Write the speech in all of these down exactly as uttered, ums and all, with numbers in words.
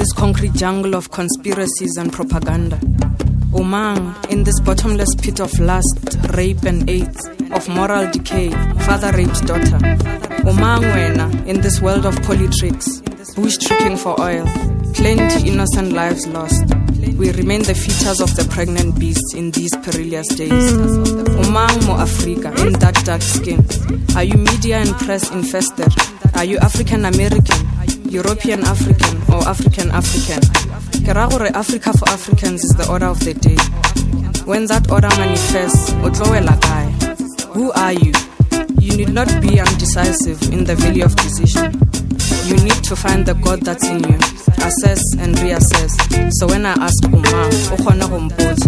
this concrete jungle of conspiracies and propaganda. Umang, in this bottomless pit of lust, rape and AIDS, of moral decay, father raped daughter. Umang wena, in this world of politricks, bush tricking for oil, plenty innocent lives lost. We remain the features of the pregnant beast in these perilous days. Umang mo Africa, in that dark skin. Are you media and press infested? Are you African American, European African, or African African? Keragore Africa for Africans is the order of the day. When that order manifests, otlowela kae? Who are you? You need not be undecisive in the valley of decision. You need to find the God that's in you, assess and reassess. So when I ask Umang, ukhona go mpotsa.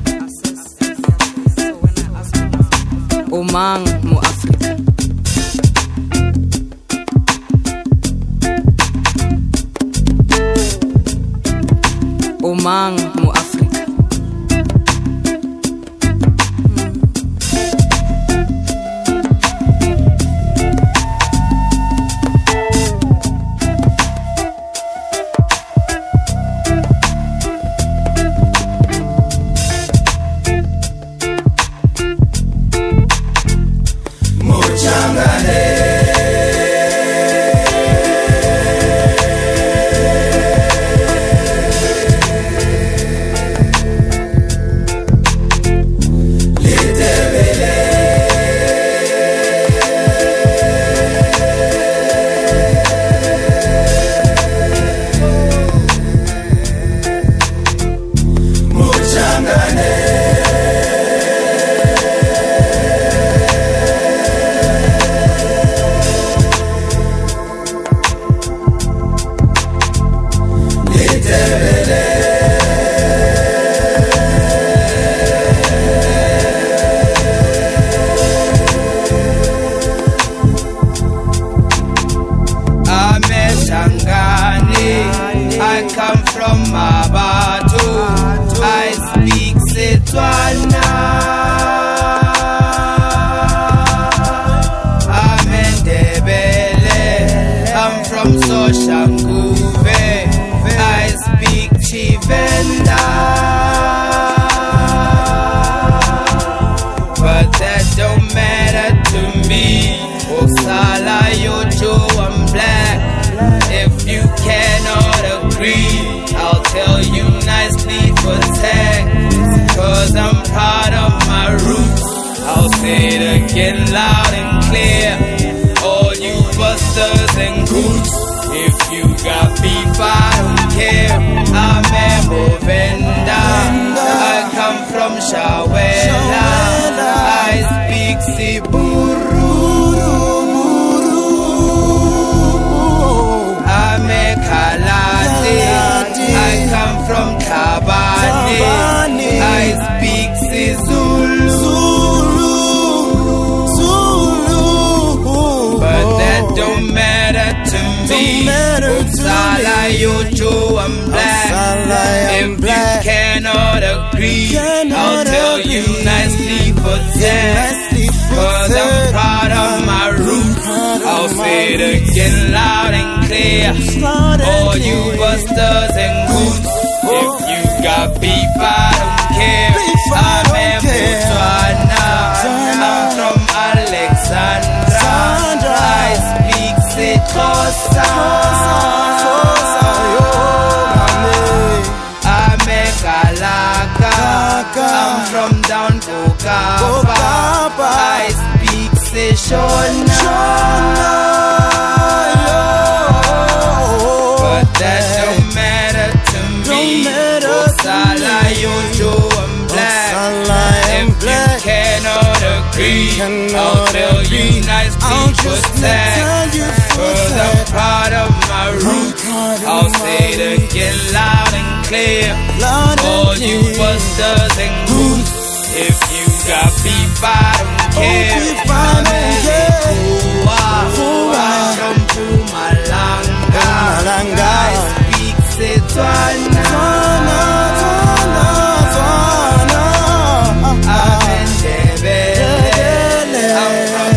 Umang mo Africa. Umang mo Africa. I come from Mabatu, I speak Setswana. I'm Ndebele, I'm from Soshanguve, I speak Chivenda. But that don't matter to me. Osala Yojo, I'm black. If you cannot agree, I'll tell you nicely for tag. Cause I'm proud of my roots. I'll say it again loud and clear. All you busters and goots, if you got beef, I don't care. I'm a Movenda, I come from Shawela, I speak Siburu. I come from Kabane, I speak Zulu, but that don't matter to me. Upsala Yojo, I'm black. If you cannot agree, I'll tell you nicely for that. Cause I'm proud of my roots. I'll say it again loud and clear. All you busters and goots, if you got beef, I don't care. I'm a Botswana, I'm from Alexandra, I speak Sexhosa. I'm a Kalaka, I'm from down Kokapa, I speak Seshona. But that don't matter to me. Osala Yojo, I'm black. If you cannot agree, I'll tell you nicely for that. Cause I'm proud of my roots. I'll say it again loud and clear. All you busters and goots, if you got beef, I don't care. I'm a Likuwa, I'm from Pumalanga, I speak Setswana. I'm Ndebele, I'm from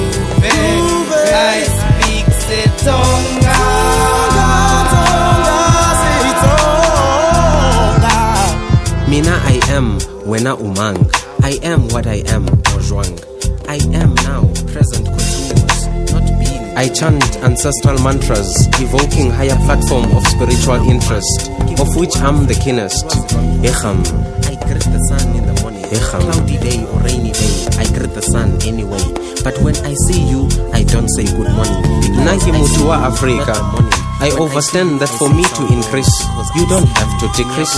Soshanguve, I speak Setonga. am wena umang. I am what I am, Ojwang. I am now, present continuous, not being. I chant ancestral mantras, evoking higher platform of spiritual interest, of which I'm the keenest. Echam. I greet the sun in the morning. Echam. Cloudy day or rainy day, I greet the sun anyway. But when I see you, I don't say good morning. Nagi mutua Africa. I overstand that for me to increase, you don't have to decrease.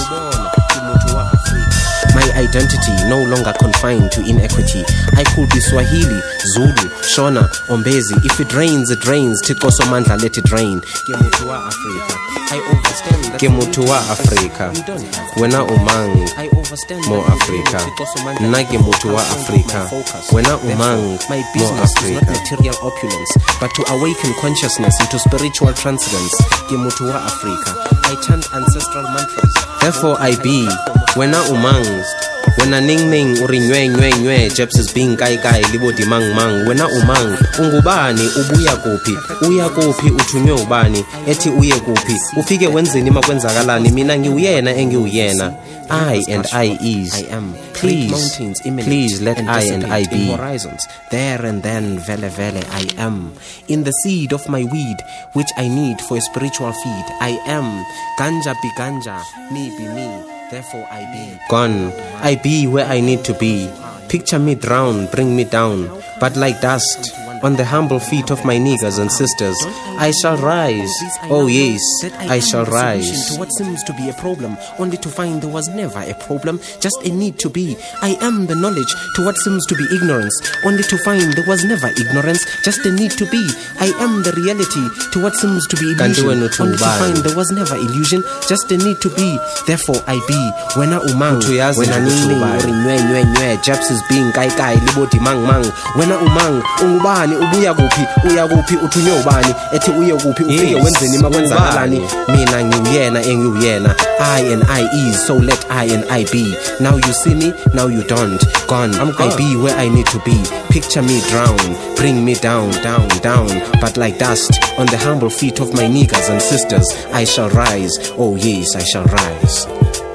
My identity no longer confined to inequity. I could be Swahili, Zulu, Shona, Ombezi. If it rains, it rains. Tikoso mandla, let it rain. Gemutua Africa. I overstand that Gemutua Africa. Wena umang. I overstand Mo Africa. Nagemutua Africa. Wena umang. My business is not material opulence, but to awaken consciousness into spiritual transcendence. Gemutua Africa. I chant ancestral mantras. Therefore I be. Wena umang. Wena ning ning uri nywe nywe nywe Jeps is being kai kai libo di mang mang. Wena umang ungubani ubuya kuphi uya kuphi uthunywe ubani ethi uye kuphi ufike wenzeni makwenzakalani mina ngiuyena engiuyena. I and I is I am. Please mountains imminent, please let I and I be horizons there and then vele vele I am in the seed of my weed which I need for a spiritual feed. I am ganja be ganja, me be me. Therefore I be gone. I be where I need to be. Picture me drown, bring me down, but like dust on the humble feet of my niggas and sisters, I shall rise. Oh yes, I shall rise. To what seems to be a problem, only to find there was never a problem, just a need to be. I am the knowledge to what seems to be ignorance, only to find there was never ignorance, just a need to be. I am the reality to what seems to be illusion, only to find there was never illusion, just a need to be. Therefore I be. Wena umang, wena nini, uri nywe nywe nywe, Jeps is being kai kai, libo di mang mang. Wena umang, ungubani ubuya kuphi uya kuphi uthunywe ubani ethi uye kuphi ufike wenzeni makwenzakalani mina ngiuyena engiuyena. I and I is, so let I and I be. Now you see me, now you don't. Gone, I'm gone. I be where I need to be. Picture me drown, bring me down, down, down, but like dust on the humble feet of my niggas and sisters, I shall rise. Oh yes, I shall rise.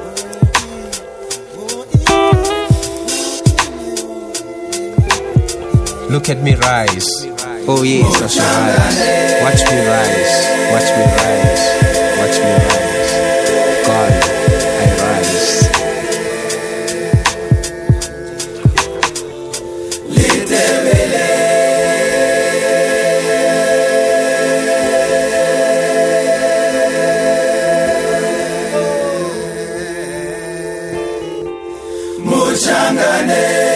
Look at me rise. Oh yes, I shall rise. Watch me rise. Watch me rise. Watch me rise. God, I rise. Little Muchangane.